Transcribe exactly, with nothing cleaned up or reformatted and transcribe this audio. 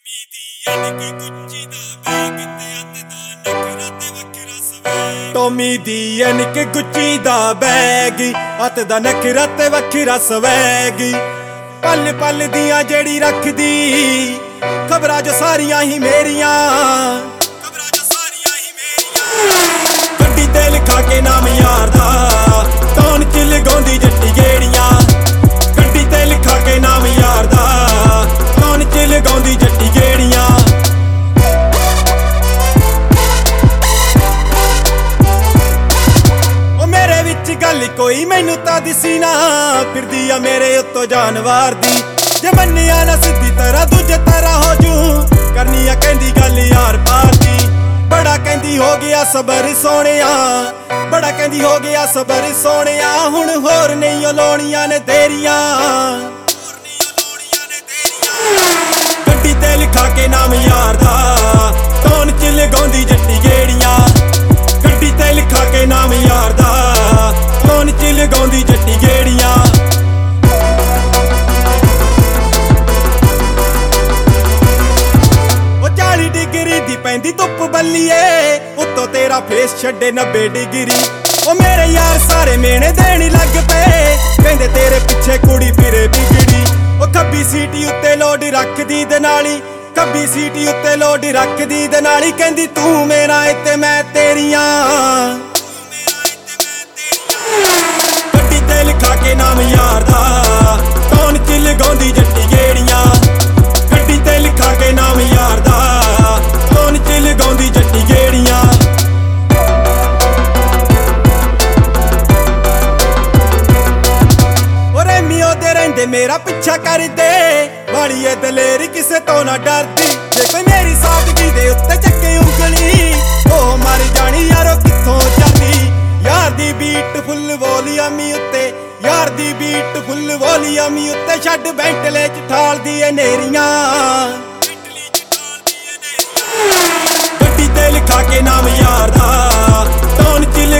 Tommy ਦੀ ਐਨਕ ਗੁੱਚੀ ਦਾ bag ਤੇ ਹੱਥ ਦਾ ਨਖਰਾ ਤੇ ਵੱਖਰਾ ਸਵੈਗ ਟੋਮੀ ਦੀ ਐਨਕ ਗੁੱਚੀ ਦਾ ਬੈਗ ਹੱਥ ਦਾ ਨਖਰਾ ਤੇ ਵੱਖਰਾ ਸਵੈਗ ਪਲ ਪਲ ਦੀਆਂ ਜਿਹੜੀ ਰੱਖਦੀ ਖਬਰਾਂ ਜੋ ਸਾਰੀਆਂ ਹੀ ਮੇਰੀਆਂ ਖਬਰਾਂ ਜੋ ਸਾਰੀਆਂ ਹੀ ਮੇਰੀਆਂ ਗੱਡੀ ਤੇ ਲਿਖਾ ਕੇ ਨਾਮ ਯਾਰ ਦਾ ਕੌਣ ਚ ਲਗਾਉਂਦੀ ਜੱਟੀ ਗੇੜੀਆਂ ਗੱਡੀ ਤੇ ਲਿਖਾ ਕੇ ਨਾਮ ਯਾਰ ਦਾ ਕੌਣ ਚ ਲਗਾਉਂਦੀ ਜੱਟੀ ਗੇੜੀਆਂ ਉਹ ਮੇਰੇ ਵਿੱਚ ਗੱਲ ਕੋਈ ਮੈਨੂੰ ਤਾਂ ਦਿਸੀ ਨਾ ਫਿਰਦੀ ਆ ਮੇਰੇ ਉੱਤੋਂ ਜਾਨਵਰ ਦੀ ਜੇ ਮੰਨਿਆ ਨਾ ਸਿੱਧੀ ਤਰ੍ਹਾਂ ਦੂਜੇ ਤਰ੍ਹਾਂ ਹੋ ਜੂ ਕਰਨੀ ਆ ਕਹਿੰਦੀ ਗੱਲ ਯਾਰ ਪਾਰ ਦੀ ਬੜਾ ਕਹਿੰਦੀ ਹੋ ਗਿਆ ਸਬਰ ਸੋਹਣਿਆ ਬੜਾ ਕਹਿੰਦੀ ਹੋ ਗਿਆ ਸਬਰ ਸੋਹਣਿਆ ਹੁਣ ਹੋਰ ਨਹੀਂ ਲੋਣੀਆਂ ਨੇ ਤੇਰੀਆਂ ਗੱਡੀ ਤੇ ਲਿਖਾ ਕੇ ਨਾਮ ਯਾਰ ਦਾ ਕੌਣ ਚ ਲਗਾਉਂਦੀ ਜੱਟੀ ਗੇੜੀਆਂ ਗੱਡੀ ਤੇ ਲਿਖਾ ਕੇ ਨਾਮ ਯਾਰ ਦਾ ਕੌਣ ਚ ਲਗਾਉਂਦੀ ਜੱਟੀ ਗੇੜੀਆਂ ਚਾਲੀ ਡਿਗਰੀ ਦੀ ਪੈਂਦੀ ਧੁੱਪ ਬੱਲੀਏ ਉੱਤੋਂ ਤੇਰਾ ਫੇਸ ਛੱਡੇ ਨੱਬੇ ਡਿਗਰੀ ਉਹ ਮੇਰੇ ਯਾਰ ਸਾਰੇ ਮੇਣੇ ਦੇਣ ਲੱਗ ਪਏ ਕਹਿੰਦੇ ਤੇਰੇ ਪਿੱਛੇ ਕੁੜੀ ਫਿਰੇ ਬਿਗੜੀ ਉਹ ਖੱਬੀ ਸੀਟੀ ਉੱਤੇ ਲੋਡ ਰੱਖਦੀ ਦਨਾਲੀ ਖੱਬੀ ਸੀਟੀ ਉੱਤੇ ਲੋਡ ਰੱਖਦੀ ਦਨਾਲੀ ਕਹਿੰਦੀ ਤੂੰ ਮੇਰਾ ਏ ਤੇ ਮੈਂ ਤੇਰੀਆਂ ਗੱਡੀ ਤੇ ਲਿਖਾ ਕੇ ਨਾਮ ਯਾਰ ਦਾ ਕੌਣ ਚ ਲਗਾਉਂਦੀ ਜੱਟੀ ਗੇੜੀਆਂ ਗੱਡੀ ਤੇ ਲਿਖਾ ਕੇ ਨਾਮ ਯਾਰ ਦਾ ਕੌਣ ਚ ਲਗਾਉਂਦੀ ਜੱਟੀ ਗੇੜੀਆਂ ਉਹ ਰੈਮੀਓ ਦੇ ਰਹਿੰਦੇ ਮੇਰਾ ਪਿੱਛਾ ਕਰਦੇ ਵਾਲੀਏ ਦਲੇਰੀ ਕਿਸੇ ਤੋਂ ਨਾ ਡਰਦੀ ਜੇ ਕੋਈ ਮੇਰੀ ਸਾਦਗੀ ਦੇ ਉੱਤੇ ਚੱਕੇ ਉਂਗਲੀ ਉਹ ਮਰ ਜਾਣੀ ਯਾਰੋ ਕਿੱਥੋਂ ਜਾਂਦੀ ਯਾਰ ਦੀ ਬੀਟ ਫੁੱਲ ਵੋਲੀਅਮੀ ਉੱਤੇ ਯਾਰ ਦੀ ਬੀਟ ਫੁੱਲ ਵੋਲੀਅਮੀ ਉੱਤੇ ਛੱਡ ਬੈਂਟਲੇ ਚ ਠਾਲਦੀ ਏ ਨੇਰੀਆਂ ਗੱਡੀ ਤੇ ਲਿਖਾ ਕੇ ਨਾਮ ਯਾਰ ਦਾ ਕੌਣ ਚ